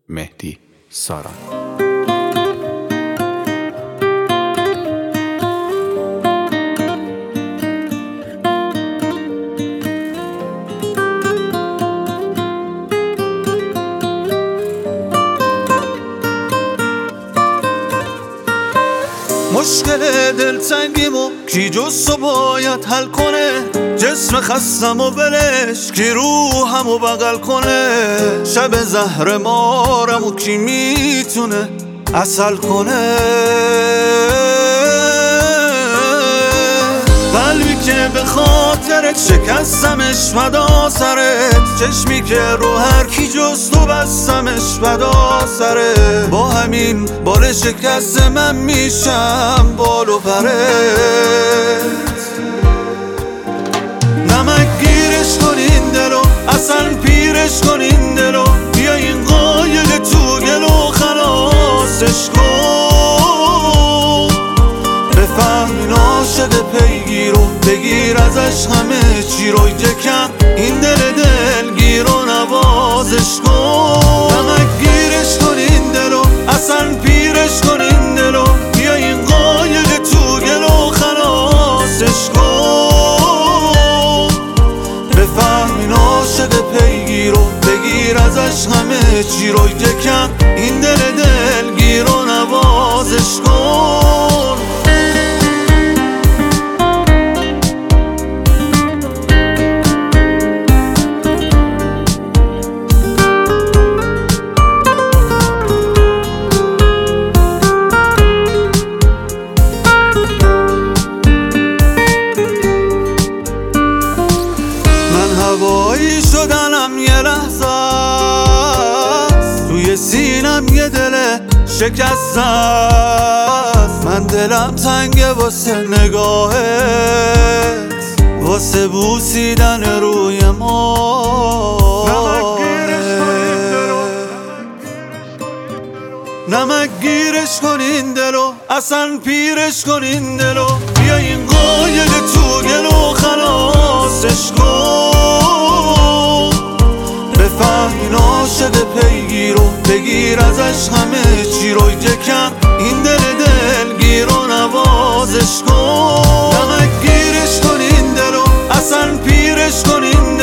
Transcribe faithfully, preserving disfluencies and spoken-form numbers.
مهدی ساران. مشکل دلتنگیمو کی جز تو باید حل کنه، جسم خستم و ولش کی روحمو بغل کنه، شب زهر مارمو کی میتونه عسل کنه، قلبی که به خاطرت شکستمش فدا سرت، چشمی که رو هر کی جز تو بستمش فدا سرت، با همین بال شکست من میشم بال و پرت، نمک گیرش کن این دلو اصلا پیرش کن این دلو، بیا این قایق تو گلو خلاصش کن، بفهم این عاشق پیگیرو بگیر ازش همه چی رو، یکم این دل دلگیر رو نوازش کن، نمک گیرش کن این دلو اصلا پیرش کن این دلو، بیا این قایق تو گلو خلاصش کن، بفهم این عاشق پیگیرو بگیر ازش همه چی رو، یکم این دل دلگیر رو نوازش کن. هوایی شدنم یه لحظه است، توی سینم یه دل شکسته است، من دلم تنگه واسه نگاهت، واسه بوسیدن روی ما، نمک گیرش کن این دلو اصلا پیرش کن این دلو، بیا این قایق تو گلو خلاصش کن، بفهم این عاشق پیگیرو بگیر ازش همه چی رو، یکم این دل دلگیر رو نوازش کن، نمک گیرش کن این دلو اصلا پیرش کن این